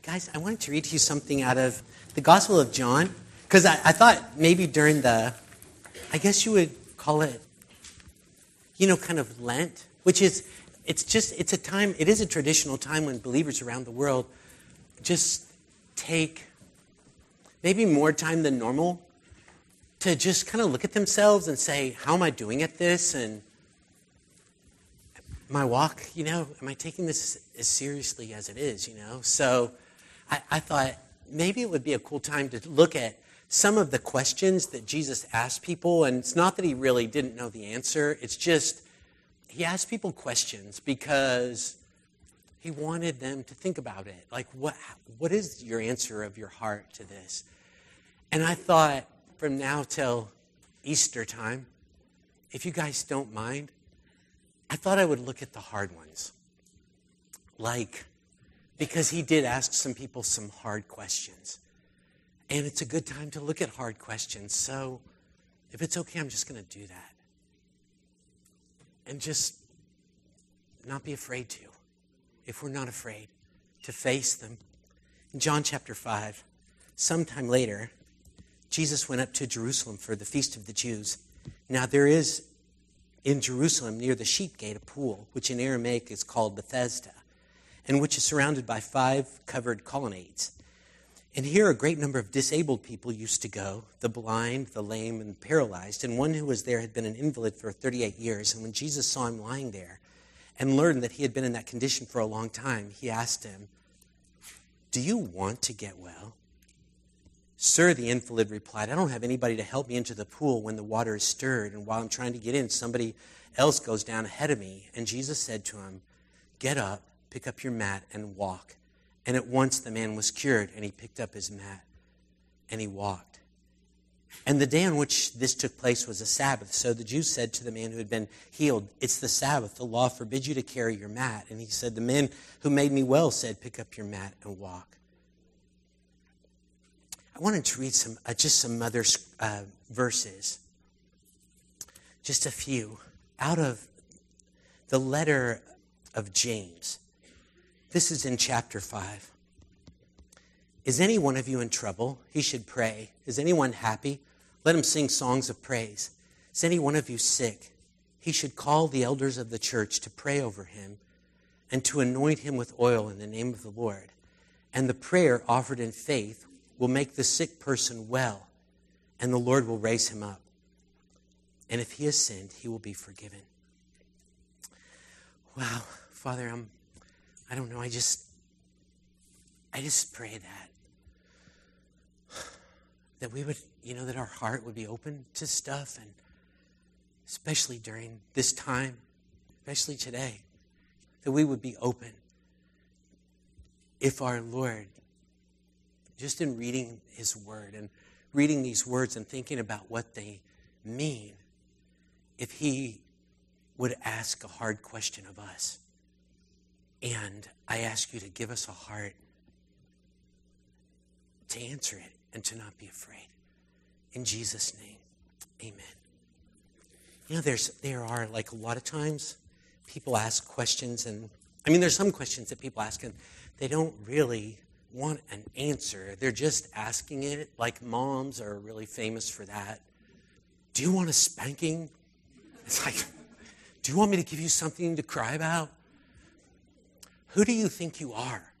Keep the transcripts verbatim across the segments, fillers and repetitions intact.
Guys, I wanted to read to you something out of the Gospel of John, because I, I thought maybe during the, I guess you would call it, you know, kind of Lent, which is, it's just, it's a time, it is a traditional time when believers around the world just take maybe more time than normal to just kind of look at themselves and say, how am I doing at this? And my walk, you know, am I taking this as seriously as it is, you know? So I, I thought maybe it would be a cool time to look at some of the questions that Jesus asked people. And it's not that he really didn't know the answer. It's just he asked people questions because he wanted them to think about it. Like, what what is your answer of your heart to this? And I thought from now till Easter time, if you guys don't mind, I thought I would look at the hard ones. Like, because he did ask some people some hard questions. And it's a good time to look at hard questions. So if it's okay, I'm just going to do that. And just not be afraid to. If we're not afraid to face them. In John chapter five, sometime later, Jesus went up to Jerusalem for the feast of the Jews. Now there is in Jerusalem near the sheep gate a pool, which in Aramaic is called Bethesda, and which is surrounded by five covered colonnades. And here a great number of disabled people used to go, the blind, the lame, and the paralyzed. And one who was there had been an invalid for thirty-eight years. And when Jesus saw him lying there and learned that he had been in that condition for a long time, he asked him, "Do you want to get well?" "Sir," the invalid replied, "I don't have anybody to help me into the pool when the water is stirred. And while I'm trying to get in, somebody else goes down ahead of me." And Jesus said to him, "Get up, pick up your mat, and walk." And at once the man was cured, and he picked up his mat, and he walked. And the day on which this took place was a Sabbath. So the Jews said to the man who had been healed, "It's the Sabbath. The law forbids you to carry your mat." And he said, "The man who made me well said, pick up your mat and walk." I wanted to read some, uh, just some other uh, verses, just a few, out of the letter of James. This is in chapter five. "Is any one of you in trouble? He should pray. Is anyone happy? Let him sing songs of praise. Is any one of you sick? He should call the elders of the church to pray over him and to anoint him with oil in the name of the Lord. And the prayer offered in faith will make the sick person well, and the Lord will raise him up. And if he has sinned, he will be forgiven." Wow, Father, I'm I don't know, I just, I just pray that, that we would, you know, that our heart would be open to stuff, and especially during this time, especially today, that we would be open. If our Lord, just in reading his word and reading these words and thinking about what they mean, if he would ask a hard question of us. And I ask you to give us a heart to answer it and to not be afraid. In Jesus' name, amen. You know, there's there are, like, a lot of times people ask questions, and I mean, there's some questions that people ask and they don't really want an answer. They're just asking it. Like, moms are really famous for that. "Do you want a spanking?" It's like, "Do you want me to give you something to cry about?" Who do you think you are?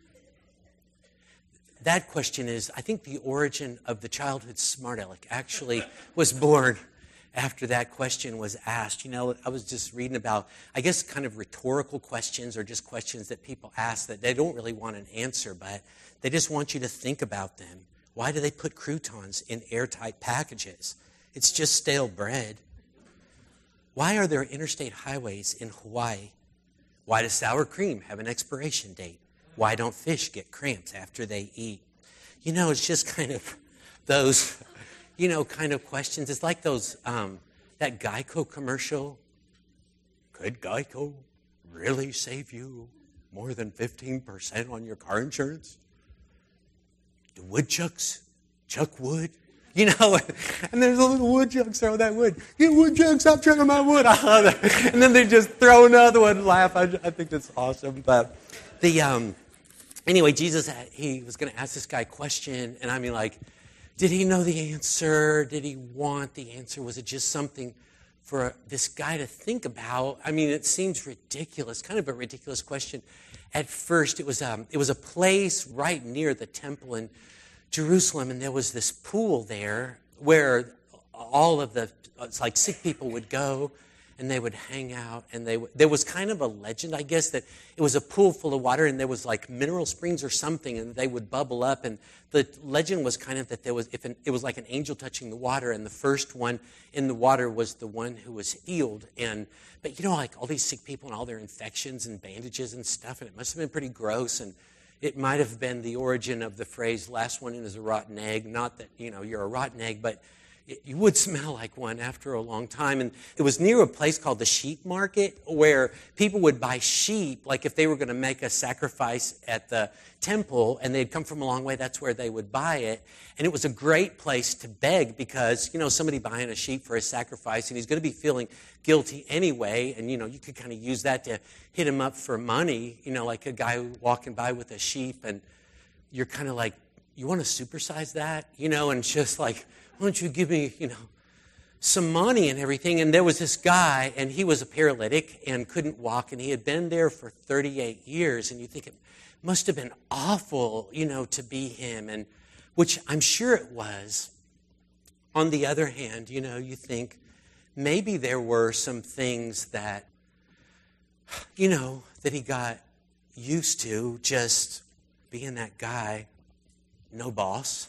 That question is, I think the origin of the childhood smart aleck actually was born after that question was asked. You know, I was just reading about, I guess, kind of rhetorical questions, or just questions that people ask that they don't really want an answer, but they just want you to think about them. Why do they put croutons in airtight packages? It's just stale bread. Why are there interstate highways in Hawaii? Why does sour cream have an expiration date? Why don't fish get cramps after they eat? You know, it's just kind of those, you know, kind of questions. It's like those, um, that Geico commercial. Could Geico really save you more than fifteen percent on your car insurance? Do woodchucks chuck wood? You know, and there's a little woodchuck throw that wood. "Get woodchuck, stop chucking my wood." I love that. And then they just throw another one and laugh. I, I think that's awesome. But the um, anyway, Jesus, he was going to ask this guy a question, and I mean, like, did he know the answer? Did he want the answer? Was it just something for this guy to think about? I mean, it seems ridiculous, kind of a ridiculous question. At first, it was um, it was a place right near the temple in Jerusalem, and there was this pool there where all of the, it's like sick people would go, and they would hang out, and they there was kind of a legend, I guess, that it was a pool full of water, and there was like mineral springs or something, and they would bubble up, and the legend was kind of that there was, if an, it was like an angel touching the water, and the first one in the water was the one who was healed, and, but you know, like all these sick people and all their infections and bandages and stuff, and it must have been pretty gross, and it might have been the origin of the phrase, last one in is a rotten egg, not that, you know, you're a rotten egg, but you would smell like one after a long time. And it was near a place called the sheep market where people would buy sheep, like if they were going to make a sacrifice at the temple and they'd come from a long way, that's where they would buy it. And it was a great place to beg because, you know, somebody buying a sheep for a sacrifice and he's going to be feeling guilty anyway. And, you know, you could kind of use that to hit him up for money, you know, like a guy walking by with a sheep and you're kind of like, you want to supersize that, you know, and just like, why don't you give me, you know, some money and everything? And there was this guy, and he was a paralytic and couldn't walk, and he had been there for thirty-eight years. And you think it must have been awful, you know, to be him, and which I'm sure it was. On the other hand, you know, you think maybe there were some things that, you know, that he got used to, just being that guy, no boss,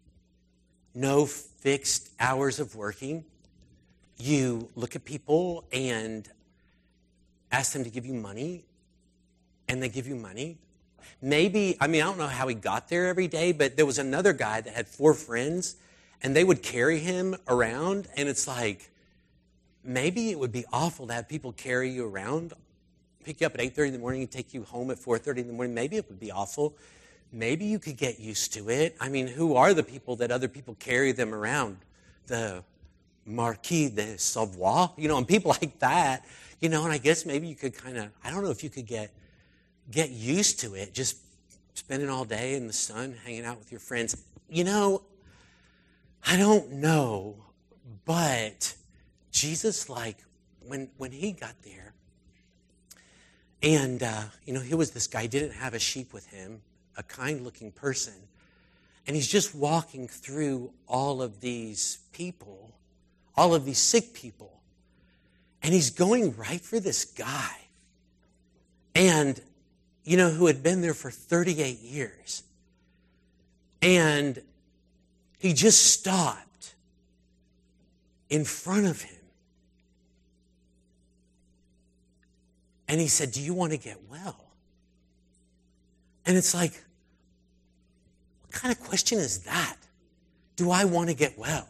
no fixed hours of working. You look at people and ask them to give you money, and they give you money. Maybe, I mean, I don't know how he got there every day, but there was another guy that had four friends, and they would carry him around, and it's like, maybe it would be awful to have people carry you around, pick you up at eight thirty in the morning and take you home at four thirty in the morning. Maybe it would be awful. Maybe you could get used to it. I mean, who are the people that other people carry them around? The Marquis de Savoie, you know, and people like that, you know, and I guess maybe you could kind of, I don't know if you could get get used to it, just spending all day in the sun, hanging out with your friends. You know, I don't know, but Jesus, like, when when he got there, and, uh, you know, he was this guy, didn't have a sheep with him, a kind-looking person, and he's just walking through all of these people, all of these sick people, and he's going right for this guy, and, you know, who had been there for thirty-eight years, and he just stopped in front of him, and he said, "Do you want to get well?" And it's like, what kind of question is that? Do I want to get well?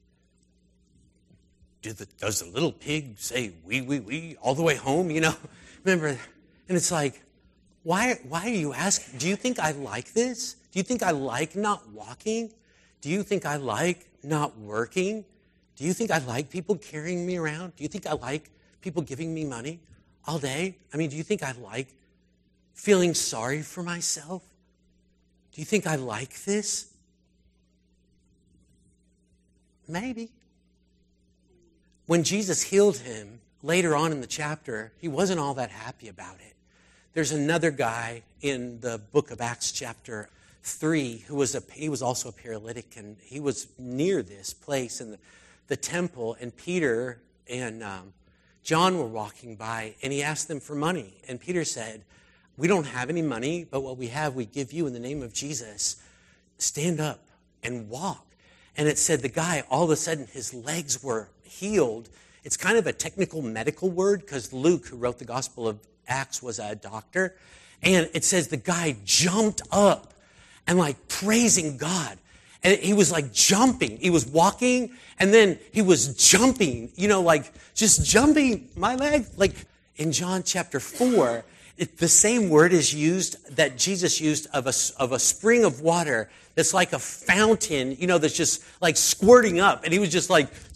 Do the, does the little pig say wee, wee, wee all the way home, you know? Remember, and it's like, why, why are you asking? Do you think I like this? Do you think I like not walking? Do you think I like not working? Do you think I like people carrying me around? Do you think I like people giving me money all day? I mean, do you think I like feeling sorry for myself? Do you think I like this? Maybe. When Jesus healed him, later on in the chapter, he wasn't all that happy about it. There's another guy in the book of Acts chapter three who was a, he was also a paralytic, and he was near this place in the, the temple, and Peter and um, John were walking by, and he asked them for money. And Peter said, "We don't have any money, but what we have we give you in the name of Jesus. Stand up and walk." And it said the guy, all of a sudden, his legs were healed. It's kind of a technical medical word because Luke, who wrote the Gospel of Acts, was a doctor. And it says the guy jumped up and like praising God. And he was like jumping. He was walking and then he was jumping, you know, like just jumping my leg. Like in John chapter four, it, the same word is used that Jesus used of a, of a spring of water that's like a fountain, you know, that's just like squirting up. And he was just like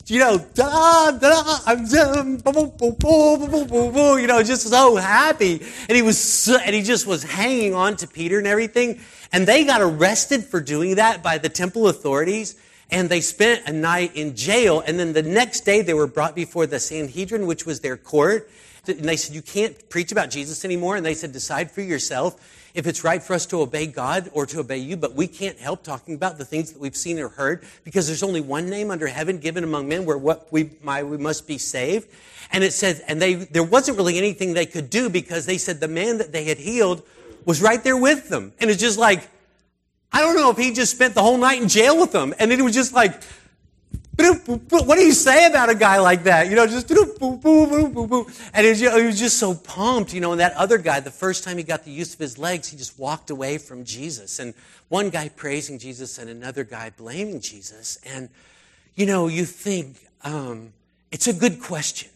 you know, da, da, I'm, um, boo, boo, boo, boo, boo, boo, boo, you know, just so happy. And he was, so, and he just was hanging on to Peter and everything. And they got arrested for doing that by the temple authorities. And they spent a night in jail. And then the next day they were brought before the Sanhedrin, which was their court. And they said, you can't preach about Jesus anymore. And they said, decide for yourself if it's right for us to obey God or to obey you. But we can't help talking about the things that we've seen or heard, because there's only one name under heaven given among men where what we, my, we must be saved. And it said, and they, there wasn't really anything they could do, because they said the man that they had healed was right there with them. And it's just like, I don't know if he just spent the whole night in jail with them. And then it was just like, what do you say about a guy like that? You know, just and it was, he was just so pumped, you know. And that other guy, the first time he got the use of his legs, he just walked away from Jesus. And one guy praising Jesus and another guy blaming Jesus. And, you know, you think um, it's a good question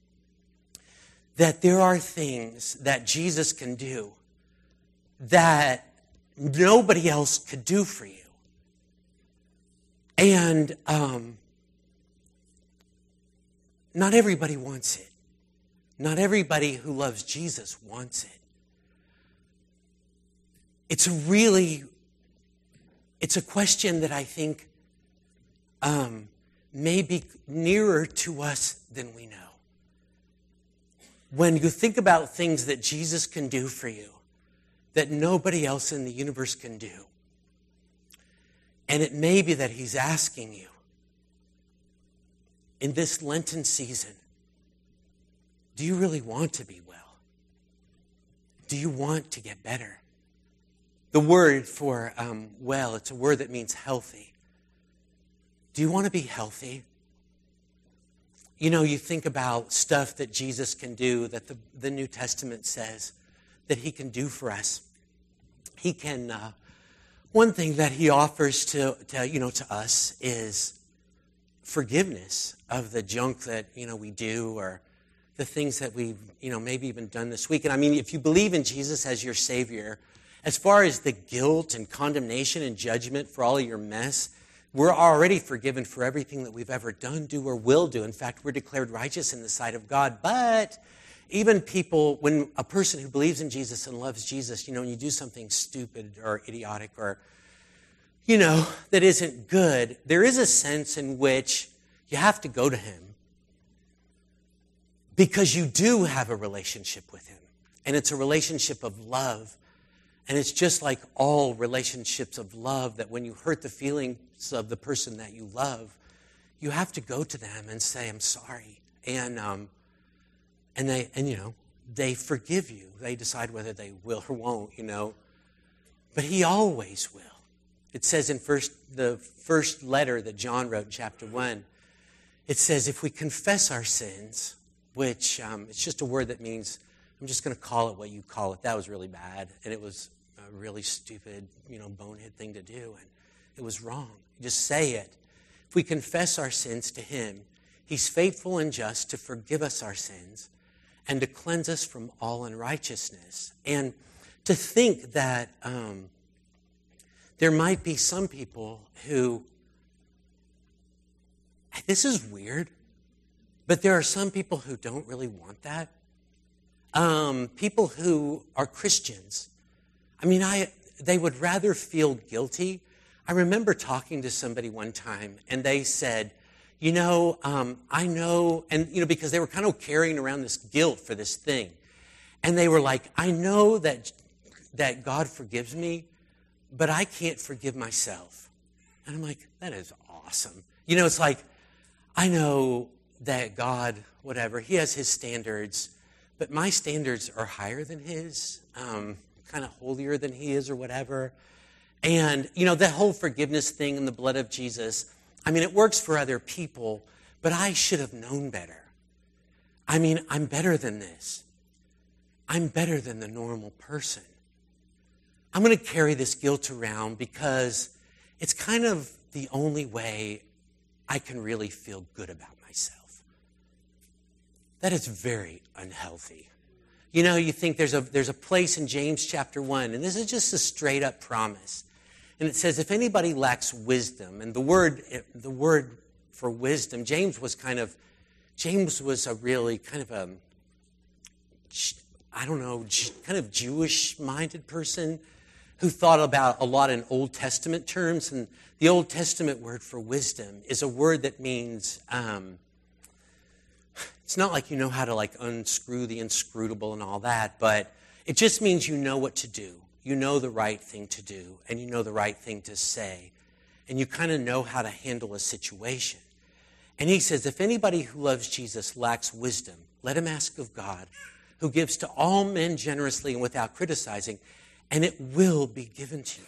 that there are things that Jesus can do that nobody else could do for you. And um, not everybody wants it. Not everybody who loves Jesus wants it. It's a really, it's a question that I think um, may be nearer to us than we know. When you think about things that Jesus can do for you, that nobody else in the universe can do, and it may be that he's asking you in this Lenten season, do you really want to be well? Do you want to get better? The word for um, well, it's a word that means healthy. Do you want to be healthy? You know, you think about stuff that Jesus can do, that the, the New Testament says that he can do for us. He can... Uh, One thing that he offers to, to, you know, to us is forgiveness of the junk that, you know, we do, or the things that we've, you know, maybe even done this week. And I mean, if you believe in Jesus as your Savior, as far as the guilt and condemnation and judgment for all of your mess, we're already forgiven for everything that we've ever done, do, or will do. In fact, we're declared righteous in the sight of God. But even people, when a person who believes in Jesus and loves Jesus, you know, when you do something stupid or idiotic or, you know, that isn't good, there is a sense in which you have to go to him because you do have a relationship with him. And it's a relationship of love. And it's just like all relationships of love, that when you hurt the feelings of the person that you love, you have to go to them and say, I'm sorry. And, um, And they, and you know, they forgive you. They decide whether they will or won't, you know. But he always will. It says in first the first letter that John wrote in chapter one, it says if we confess our sins, which um, it's just a word that means, I'm just going to call it what you call it. That was really bad, and it was a really stupid, you know, bonehead thing to do, and it was wrong. Just say it. If we confess our sins to him, he's faithful and just to forgive us our sins and to cleanse us from all unrighteousness. And to think that um, there might be some people who, this is weird, but there are some people who don't really want that. Um, people who are Christians. I mean, I they would rather feel guilty. I remember talking to somebody one time, and they said, you know, um, I know, and, you know, because they were kind of carrying around this guilt for this thing. And they were like, I know that that God forgives me, but I can't forgive myself. And I'm like, that is awesome. You know, it's like, I know that God, whatever, he has his standards, but my standards are higher than his, um, kind of holier than he is or whatever. And, you know, that whole forgiveness thing in the blood of Jesus, I mean, it works for other people, but I should have known better. I mean, I'm better than this. I'm better than the normal person. I'm going to carry this guilt around because it's kind of the only way I can really feel good about myself. That is very unhealthy. You know, you think there's a there's a place in James chapter one, and this is just a straight up promise. And it says, if anybody lacks wisdom, and the word the word for wisdom. James was kind of, James was a really kind of a, I don't know, kind of Jewish-minded person who thought about a lot in Old Testament terms. And the Old Testament word for wisdom is a word that means, um, it's not like you know how to like unscrew the inscrutable and all that, but it just means you know what to do. You know the right thing to do, and you know the right thing to say, and you kind of know how to handle a situation. And he says, if anybody who loves Jesus lacks wisdom, let him ask of God, who gives to all men generously and without criticizing, and it will be given to you.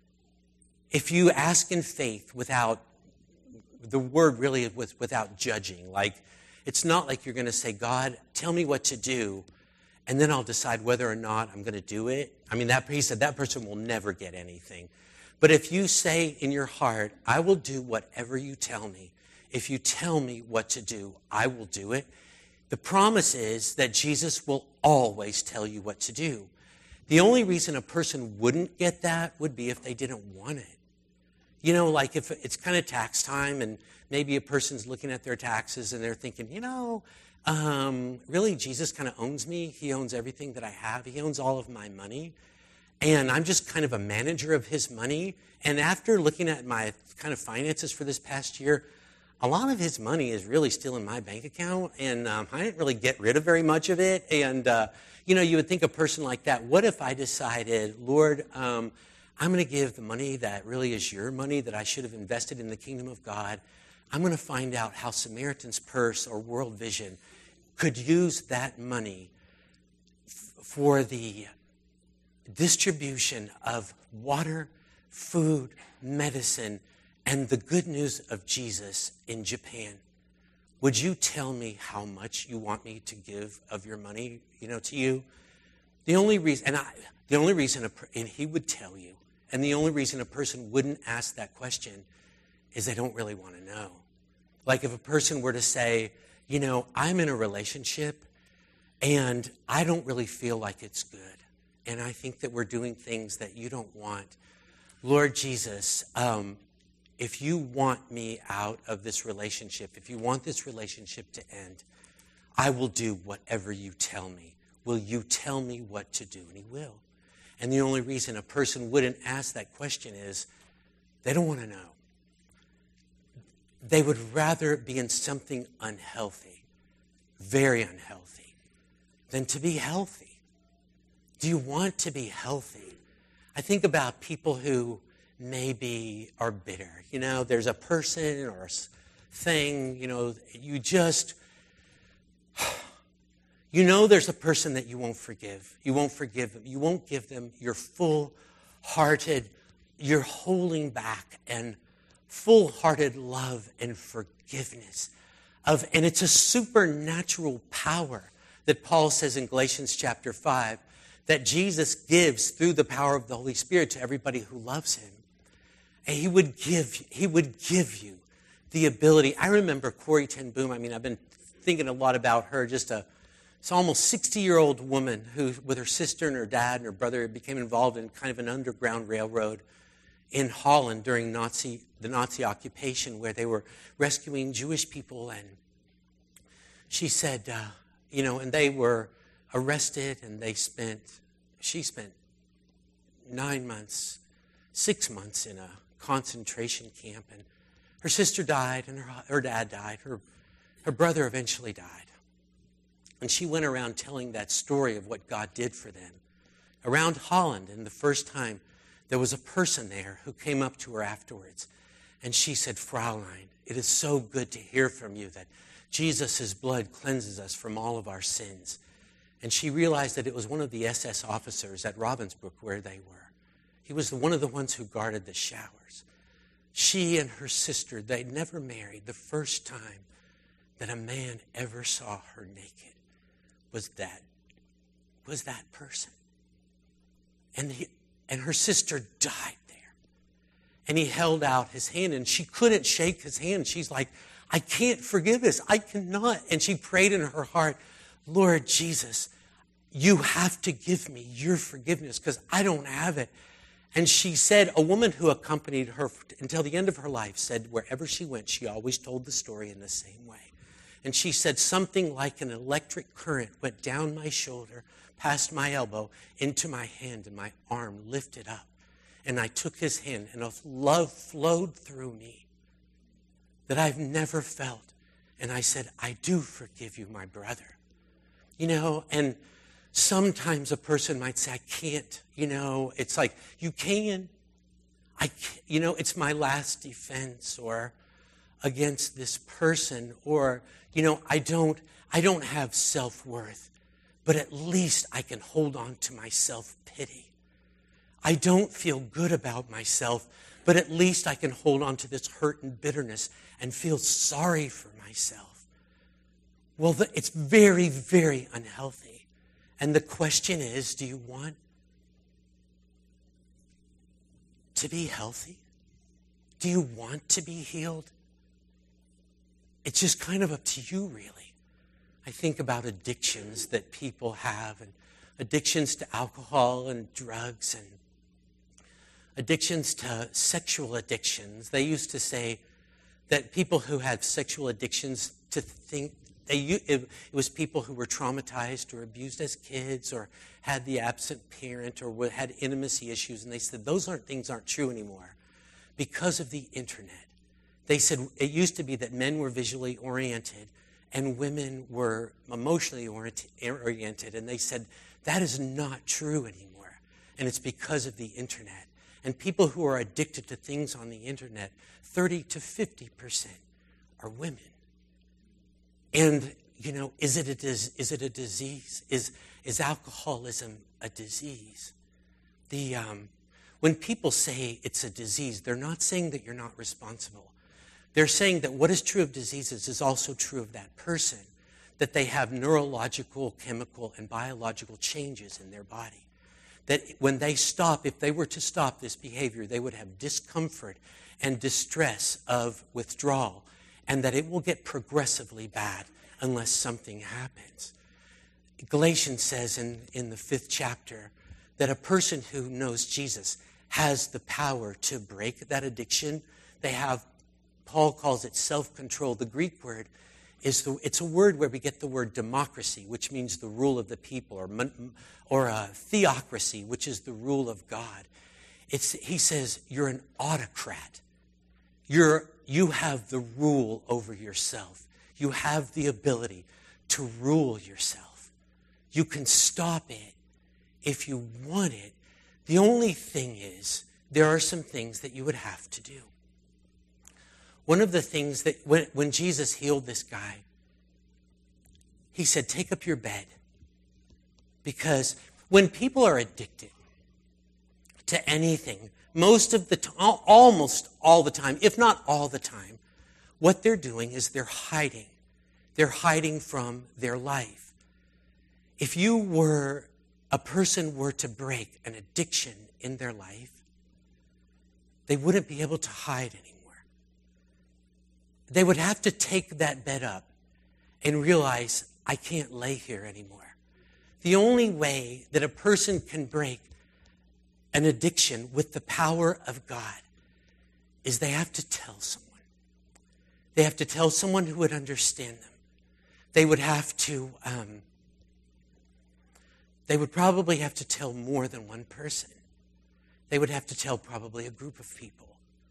If you ask in faith without, the word really is without judging. Like, it's not like you're going to say, God, tell me what to do, and then I'll decide whether or not I'm going to do it. I mean, that he said that person will never get anything. But if you say in your heart, I will do whatever you tell me. If you tell me what to do, I will do it. The promise is that Jesus will always tell you what to do. The only reason a person wouldn't get that would be if they didn't want it. You know, like if it's kind of tax time and maybe a person's looking at their taxes and they're thinking, you know, um, really Jesus kind of owns me. He owns everything that I have. He owns all of my money. And I'm just kind of a manager of his money. And after looking at my kind of finances for this past year, a lot of his money is really still in my bank account. And um, I didn't really get rid of very much of it. And, uh, you know, you would think a person like that, what if I decided, Lord, um, I'm going to give the money that really is your money that I should have invested in the kingdom of God. I'm going to find out how Samaritan's Purse or World Vision could use that money f- for the distribution of water, food, medicine, and the good news of Jesus in Japan. Would you tell me how much you want me to give of your money, you know, to you? The only reason, and I, the only reason, a, and he would tell you, and the only reason a person wouldn't ask that question is they don't really want to know. Like if a person were to say, you know, I'm in a relationship and I don't really feel like it's good. And I think that we're doing things that you don't want. Lord Jesus, um, if you want me out of this relationship, if you want this relationship to end, I will do whatever you tell me. Will you tell me what to do? And he will. And the only reason a person wouldn't ask that question is they don't want to know. They would rather be in something unhealthy, very unhealthy, than to be healthy. Do you want to be healthy? I think about people who maybe are bitter. You know, there's a person or a thing, you know, you just, you know there's a person that you won't forgive. You won't forgive them. You won't give them your full-hearted, you're holding back and full-hearted love and forgiveness. Of, and it's a supernatural power that Paul says in Galatians chapter five that Jesus gives through the power of the Holy Spirit to everybody who loves him. And he would give, he would give you the ability. I remember Corrie ten Boom. I mean, I've been thinking a lot about her, just a It's almost sixty-year-old woman who, with her sister and her dad and her brother, became involved in kind of an underground railroad in Holland during Nazi the Nazi occupation, where they were rescuing Jewish people. And she said, uh, you know, and they were arrested, and they spent, she spent nine months, six months in a concentration camp. And her sister died, and her, her dad died. Her, her brother eventually died. And she went around telling that story of what God did for them. Around Holland, and the first time, there was a person there who came up to her afterwards. And she said, Fraulein, it is so good to hear from you that Jesus' blood cleanses us from all of our sins. And she realized that it was one of the S S officers at Ravensbrück where they were. He was one of the ones who guarded the showers. She and her sister, they never married. The first time that a man ever saw her naked was that, was that person. And he, and her sister died there. And he held out his hand, and she couldn't shake his hand. She's like, I can't forgive this. I cannot. And she prayed in her heart, Lord Jesus, you have to give me your forgiveness because I don't have it. And she said, a woman who accompanied her until the end of her life said wherever she went, she always told the story in the same way. And she said something like an electric current went down my shoulder, past my elbow, into my hand, and my arm lifted up. And I took his hand, and a love flowed through me that I've never felt. And I said, I do forgive you, my brother. You know, and sometimes a person might say, I can't, you know, it's like, you can. I can't, you know, it's my last defense, or against this person, or, you know, I don't, I don't have self-worth, but at least I can hold on to my self-pity. I don't feel good about myself, but at least I can hold on to this hurt and bitterness and feel sorry for myself. Well, the, it's very, very unhealthy. And the question is, do you want to be healthy? Do you want to be healed? It's just kind of up to you, really. I think about addictions that people have, and addictions to alcohol and drugs, and addictions to sexual addictions. They used to say that people who had sexual addictions to think they it was people who were traumatized or abused as kids, or had the absent parent, or had intimacy issues, and they said those aren't things aren't true anymore because of the internet. They said it used to be that men were visually oriented and women were emotionally oriented, and they said that is not true anymore, and it's because of the internet. And people who are addicted to things on the internet, thirty to fifty percent are women. And, you know, is it a, dis- is it a disease? Is, is alcoholism a disease? The, um, when people say it's a disease, they're not saying that you're not responsible. They're saying that what is true of diseases is also true of that person, that they have neurological, chemical, and biological changes in their body. That when they stop, if they were to stop this behavior, they would have discomfort and distress of withdrawal, and that it will get progressively bad unless something happens. Galatians says in, in the fifth chapter that a person who knows Jesus has the power to break that addiction. They have, Paul calls it self-control. The Greek word is, the, it's a word where we get the word democracy, which means the rule of the people, or, or a theocracy, which is the rule of God. It's, he says, you're an autocrat. You're, you have the rule over yourself. You have the ability to rule yourself. You can stop it if you want it. The only thing is, there are some things that you would have to do. One of the things that, when, when Jesus healed this guy, he said, take up your bed. Because when people are addicted to anything, most of the time, almost all the time, if not all the time, what they're doing is they're hiding. They're hiding from their life. If you were, a person were to break an addiction in their life, they wouldn't be able to hide anymore. They would have to take that bed up and realize, I can't lay here anymore. The only way that a person can break an addiction with the power of God is they have to tell someone. They have to tell someone who would understand them. They would have to, um, they would probably have to tell more than one person. They would have to tell probably a group of people.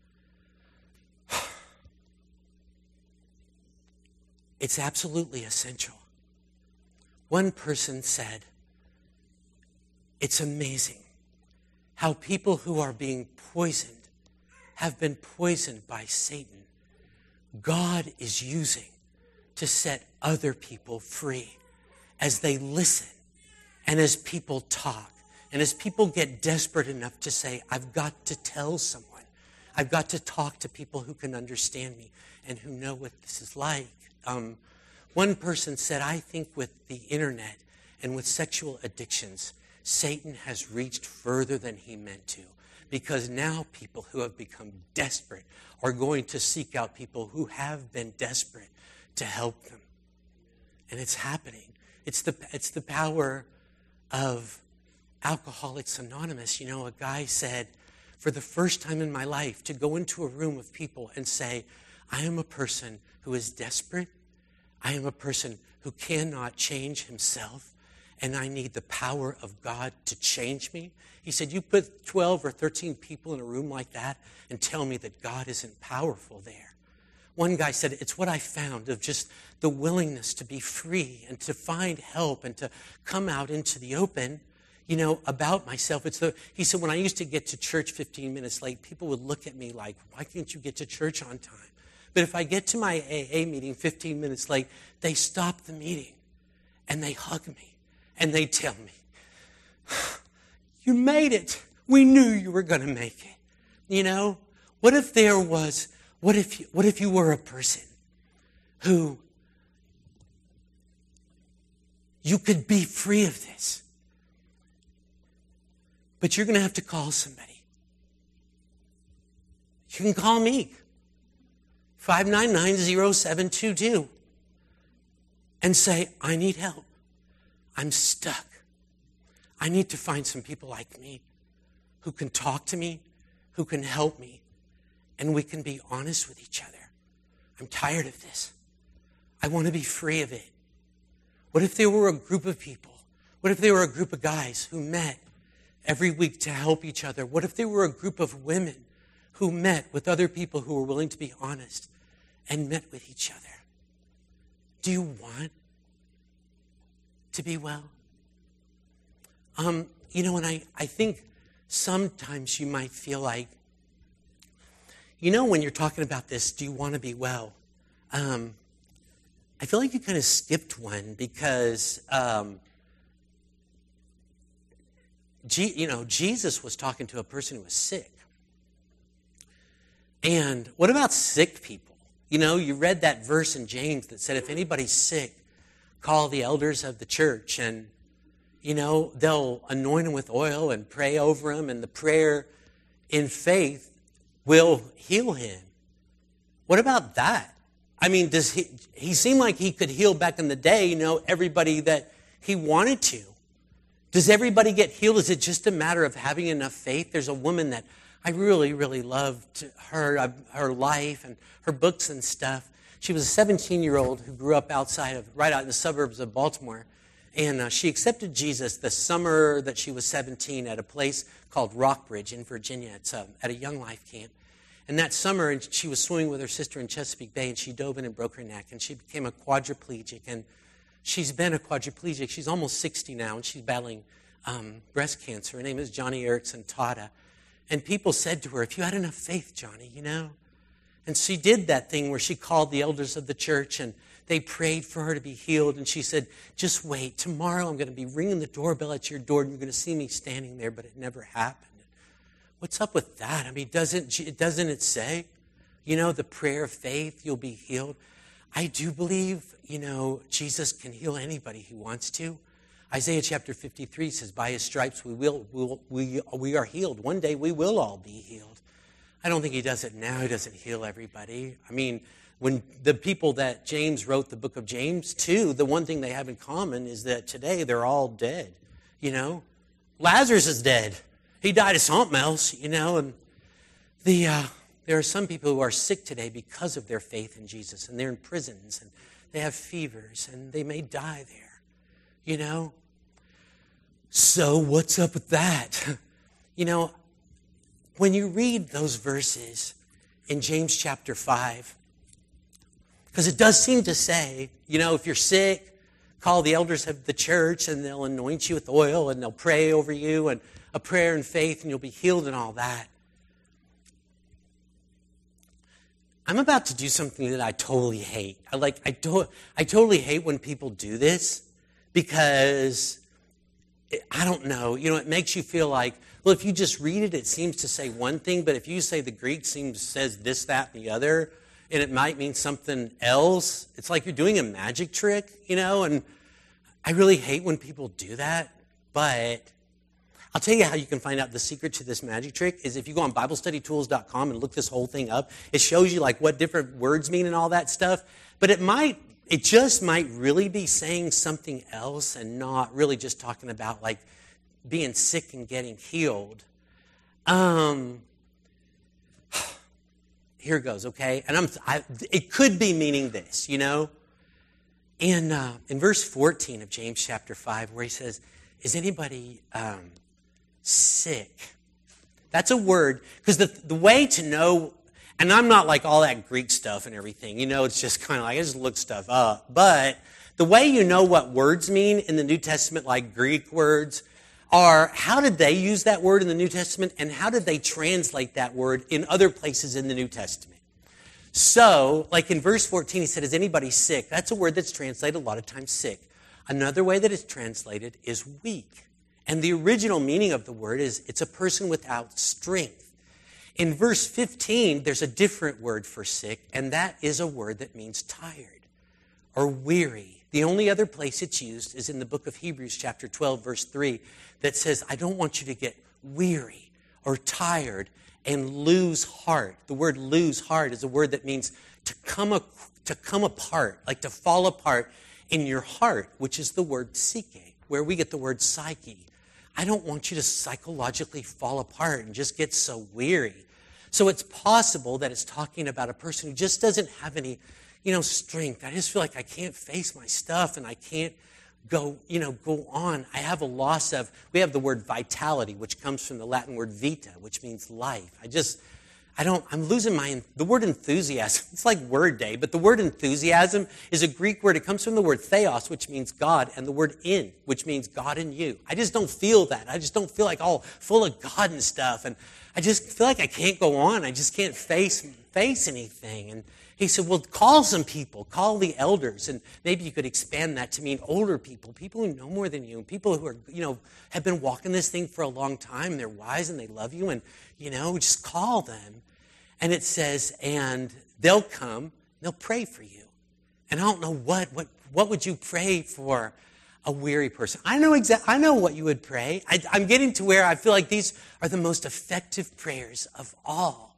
It's absolutely essential. One person said, it's amazing how people who are being poisoned have been poisoned by Satan. God is using to set other people free as they listen and as people talk and as people get desperate enough to say, I've got to tell someone. I've got to talk to people who can understand me and who know what this is like. Um, one person said, I think with the internet and with sexual addictions, Satan has reached further than he meant to, because now people who have become desperate are going to seek out people who have been desperate to help them. And it's happening. It's the, it's the power of Alcoholics Anonymous. You know, a guy said, for the first time in my life, to go into a room of people and say, I am a person who is desperate. I am a person who cannot change himself, and I need the power of God to change me. He said, you put twelve or thirteen people in a room like that and tell me that God isn't powerful there. One guy said, it's what I found of just the willingness to be free and to find help and to come out into the open, you know, about myself. It's the, he said, when I used to get to church fifteen minutes late, people would look at me like, why can't you get to church on time? But if I get to my A A meeting fifteen minutes late, they stop the meeting and they hug me and they tell me, you made it. We knew you were going to make it. You know, what if there was, what if you, what if you were a person who you could be free of this, but you're going to have to call somebody. You can call me, five nine nine, zero seven two two, and say, I need help. I'm stuck. I need to find some people like me who can talk to me, who can help me, and we can be honest with each other. I'm tired of this. I want to be free of it. What if there were a group of people? What if there were a group of guys who met every week to help each other? What if there were a group of women who met with other people who were willing to be honest and met with each other? Do you want to be well? Um, you know, and I, I think sometimes you might feel like, you know, when you're talking about this, do you want to be well? Um, I feel like you kind of skipped one because, um, G, you know, Jesus was talking to a person who was sick. And what about sick people? You know, you read that verse in James that said, if anybody's sick, call the elders of the church and, you know, they'll anoint him with oil and pray over him, and the prayer in faith will heal him. What about that? I mean, does he, he seemed like he could heal back in the day, you know, everybody that he wanted to. Does everybody get healed? Is it just a matter of having enough faith? There's a woman that I really, really loved her, her life and her books and stuff. She was a seventeen-year-old who grew up outside of, right out in the suburbs of Baltimore. And uh, she accepted Jesus the summer that she was seventeen at a place called Rockbridge in Virginia. It's uh, at a Young Life camp. And that summer, she was swimming with her sister in Chesapeake Bay, and she dove in and broke her neck, and she became a quadriplegic. And she's been a quadriplegic. She's almost sixty now, and she's battling um, breast cancer. Her name is Johnny Erickson Tata. And people said to her, if you had enough faith, Johnny, you know. And she did that thing where she called the elders of the church, and they prayed for her to be healed. And she said, just wait. Tomorrow I'm going to be ringing the doorbell at your door, and you're going to see me standing there, but it never happened. What's up with that? I mean, doesn't, doesn't it say, you know, the prayer of faith, you'll be healed? I do believe, you know, Jesus can heal anybody who wants to. Isaiah chapter fifty-three says, by his stripes we will, we'll, we, we are healed. One day we will all be healed. I don't think he does it now. He doesn't heal everybody. I mean, when the people that James wrote the book of James to, the one thing they have in common is that today they're all dead, you know. Lazarus is dead. He died of something else, you know. And the uh, there are some people who are sick today because of their faith in Jesus, and they're in prisons, and they have fevers, and they may die there, you know. So what's up with that? You know, when you read those verses in James chapter five, because it does seem to say, you know, if you're sick, call the elders of the church and they'll anoint you with oil and they'll pray over you and a prayer in faith and you'll be healed and all that. I'm about to do something that I totally hate. I like, I, to, I totally hate when people do this because it, I don't know, you know, it makes you feel like, well, if you just read it, it seems to say one thing, but if you say the Greek seems says this, that, and the other, and it might mean something else, it's like you're doing a magic trick, you know, and I really hate when people do that, but I'll tell you how you can find out the secret to this magic trick is if you go on Bible Study Tools dot com and look this whole thing up, it shows you like what different words mean and all that stuff, but it might, it just might really be saying something else and not really just talking about like being sick and getting healed. Um, here it goes, okay? And I'm, I, it could be meaning this, you know? In, uh, in verse fourteen of James chapter five, where he says, is anybody um, sick? That's a word, because the, the way to know, and I'm not like all that Greek stuff and everything, you know, it's just kind of like, I just look stuff up. But the way you know what words mean in the New Testament, like Greek words, are how did they use that word in the New Testament, and how did they translate that word in other places in the New Testament? So, like in verse fourteen, he said, is anybody sick? That's a word that's translated a lot of times sick. Another way that it's translated is weak. And the original meaning of the word is it's a person without strength. In verse fifteen, there's a different word for sick, and that is a word that means tired or weary. The only other place it's used is in the book of Hebrews chapter twelve, verse three, that says, I don't want you to get weary or tired and lose heart. The word lose heart is a word that means to come, a, to come apart, like to fall apart in your heart, which is the word psyche, where we get the word psyche. I don't want you to psychologically fall apart and just get so weary. So it's possible that it's talking about a person who just doesn't have any, you know, strength. I just feel like I can't face my stuff and I can't go, you know, go on. I have a loss of, we have the word vitality, which comes from the Latin word vita, which means life. I just, I don't, I'm losing my, the word enthusiasm. It's like word day, but the word enthusiasm is a Greek word. It comes from the word theos, which means God, and the word in, which means God in you. I just don't feel that. I just don't feel like all full of God and stuff. And I just feel like I can't go on. I just can't face, face anything. And he said, well, call some people, call the elders, and maybe you could expand that to mean older people, people who know more than you, and people who are, you know, have been walking this thing for a long time, and they're wise and they love you, and, you know, just call them. And it says, and they'll come, they'll pray for you. And I don't know what, what, what would you pray for a weary person? I know exactly, I know what you would pray. I, I'm getting to where I feel like these are the most effective prayers of all.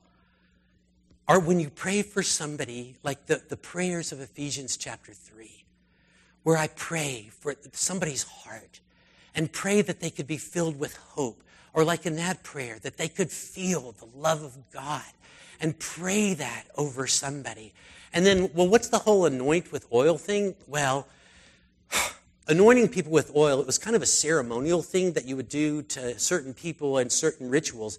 Or when you pray for somebody, like the, the prayers of Ephesians chapter three, where I pray for somebody's heart and pray that they could be filled with hope. Or like in that prayer, that they could feel the love of God and pray that over somebody. And then, well, what's the whole anoint with oil thing? Well, anointing people with oil, it was kind of a ceremonial thing that you would do to certain people and certain rituals,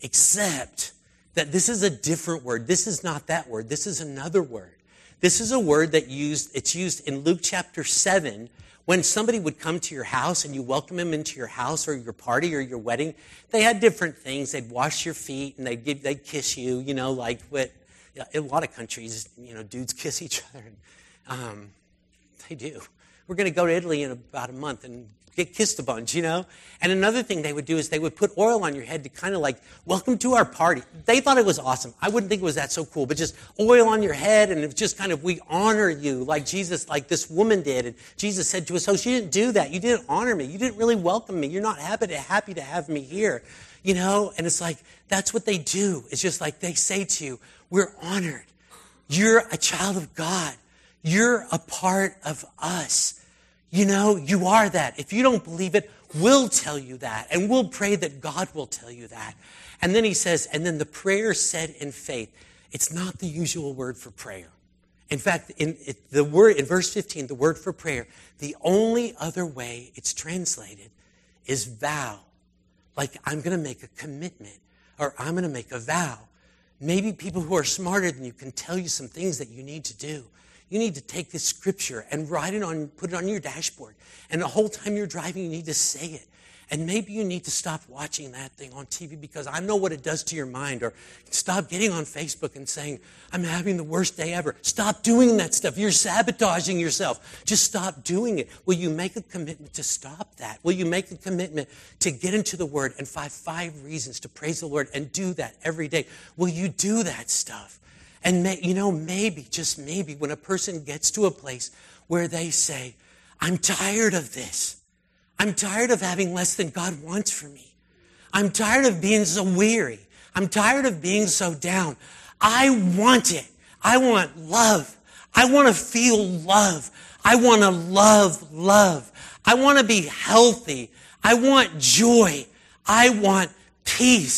except that this is a different word. This is not that word. This is another word. This is a word that used, it's used in Luke chapter seven, when somebody would come to your house and you welcome them into your house or your party or your wedding. They had different things. They'd wash your feet and they'd give, they'd kiss you, you know, like what, in a lot of countries, you know, dudes kiss each other. And, um, they do. We're going to go to Italy in about a month and get kissed a bunch, you know? And another thing they would do is they would put oil on your head to kind of like, welcome to our party. They thought it was awesome. I wouldn't think it was that so cool, but just oil on your head, and it's just kind of, we honor you like Jesus, like this woman did. And Jesus said to us, oh, she didn't do that. You didn't honor me. You didn't really welcome me. You're not happy to, happy to have me here, you know? And it's like, that's what they do. It's just like they say to you, we're honored. You're a child of God. You're a part of us. You know, you are that. If you don't believe it, we'll tell you that. And we'll pray that God will tell you that. And then he says, and then the prayer said in faith. It's not the usual word for prayer. In fact, in it, the word in verse fifteen, the word for prayer, the only other way it's translated is vow. Like, I'm going to make a commitment, or I'm going to make a vow. Maybe people who are smarter than you can tell you some things that you need to do. You need to take this scripture and write it on, put it on your dashboard. And the whole time you're driving, you need to say it. And maybe you need to stop watching that thing on T V, because I know what it does to your mind. Or stop getting on Facebook and saying, I'm having the worst day ever. Stop doing that stuff. You're sabotaging yourself. Just stop doing it. Will you make a commitment to stop that? Will you make a commitment to get into the Word and find five reasons to praise the Lord and do that every day? Will you do that stuff? And, may, you know, maybe, just maybe, when a person gets to a place where they say, I'm tired of this. I'm tired of having less than God wants for me. I'm tired of being so weary. I'm tired of being so down. I want it. I want love. I want to feel love. I want to love love. I want to be healthy. I want joy. I want peace.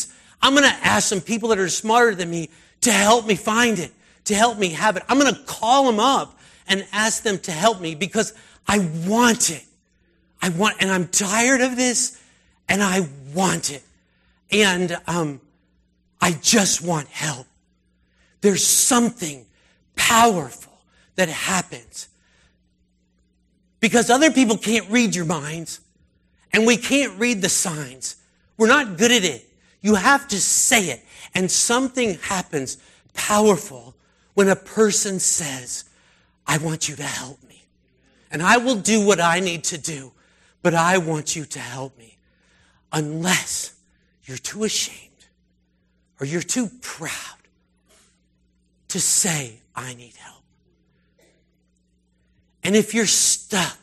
I'm going to ask some people that are smarter than me to help me find it, to help me have it. I'm going to call them up and ask them to help me because I want it. I want, and I'm tired of this, and I want it. And um, I just want help. There's something powerful that happens because other people can't read your minds, and we can't read the signs. We're not good at it. You have to say it. And something happens powerful when a person says, I want you to help me. And I will do what I need to do, but I want you to help me. Unless you're too ashamed or you're too proud to say, I need help. And if you're stuck,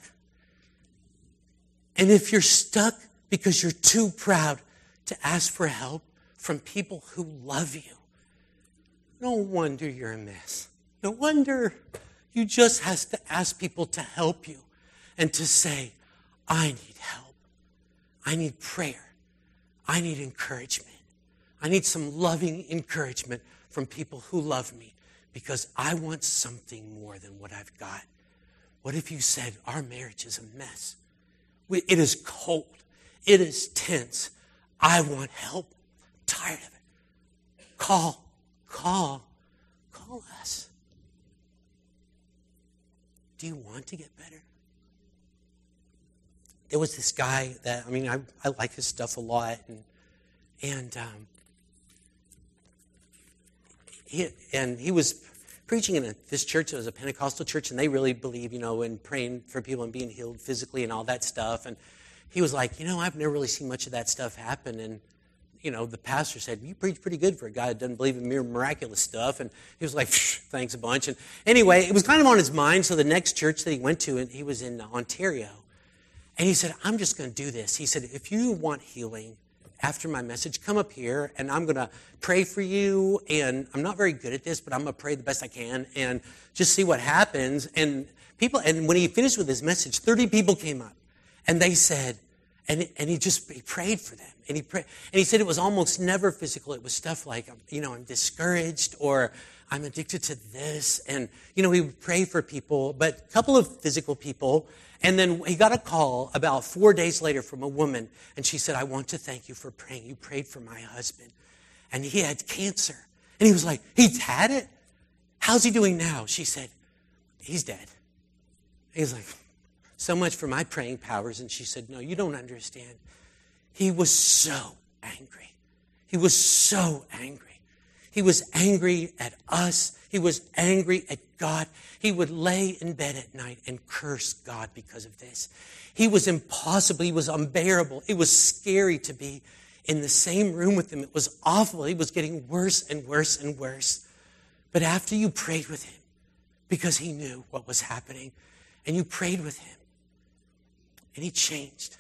and if you're stuck because you're too proud to ask for help from people who love you, no wonder you're a mess. No wonder you just have to ask people to help you and to say, I need help. I need prayer. I need encouragement. I need some loving encouragement from people who love me because I want something more than what I've got. What if you said, our marriage is a mess? It is cold. It is tense. I want help. I'm tired of it. Call, call, call us. Do you want to get better? There was this guy that, I mean, I, I like his stuff a lot. And, and, um, he, and he was preaching in a, this church. It was a Pentecostal church, and they really believe, you know, in praying for people and being healed physically and all that stuff. And he was like, you know, I've never really seen much of that stuff happen. And, you know, the pastor said, you preach pretty good for a guy that doesn't believe in mere miraculous stuff. And he was like, thanks a bunch. And anyway, it was kind of on his mind. So the next church that he went to, and he was in Ontario. And he said, I'm just going to do this. He said, if you want healing after my message, come up here, and I'm going to pray for you. And I'm not very good at this, but I'm going to pray the best I can and just see what happens. And people, and when he finished with his message, thirty people came up. And they said, and, and he just he prayed for them. And he prayed, and he said it was almost never physical. It was stuff like, you know, I'm discouraged or I'm addicted to this. And, you know, he would pray for people, but a couple of physical people. And then he got a call about four days later from a woman. And she said, I want to thank you for praying. You prayed for my husband. And he had cancer. And he was like, he's had it? How's he doing now? She said, he's dead. He's like, so much for my praying powers. And she said, no, you don't understand. He was so angry. He was so angry. He was angry at us. He was angry at God. He would lay in bed at night and curse God because of this. He was impossible. He was unbearable. It was scary to be in the same room with him. It was awful. He was getting worse and worse and worse. But after you prayed with him, because he knew what was happening, and you prayed with him, and he changed,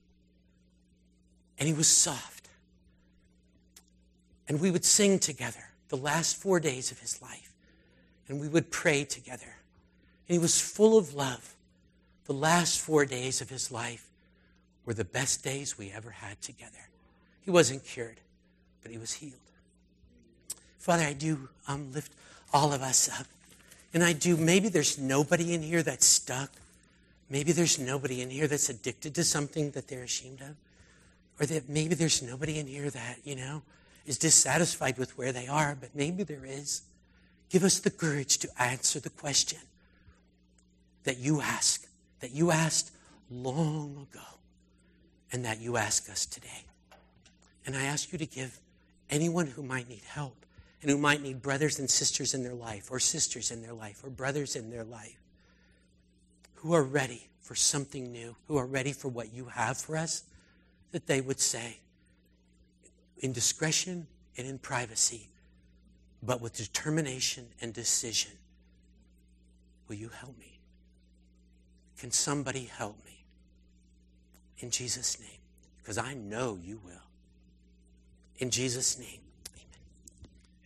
and he was soft, and we would sing together the last four days of his life, and we would pray together, and he was full of love. The last four days of his life were the best days we ever had together. He wasn't cured, but he was healed. Father, I do um, lift all of us up. And I do, maybe there's nobody in here that's stuck. Maybe there's nobody in here that's addicted to something that they're ashamed of. Or that maybe there's nobody in here that, you know, is dissatisfied with where they are, but maybe there is. Give us the courage to answer the question that you ask, that you asked long ago, and that you ask us today. And I ask you to give anyone who might need help and who might need brothers and sisters in their life, or sisters in their life, or brothers in their life, who are ready for something new, who are ready for what you have for us, that they would say, in discretion and in privacy, but with determination and decision, will you help me? Can somebody help me? In Jesus' name, because I know you will. In Jesus' name.